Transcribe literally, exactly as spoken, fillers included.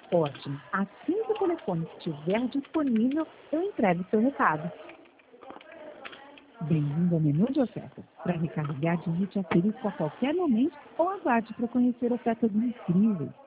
Ótimo. Assim que o telefone estiver disponível, eu entrego o seu recado. Bem-vindo ao menu de ofertas. Para recarregar, digite asterisco a qualquer momento ou aguarde para conhecer ofertas incríveis.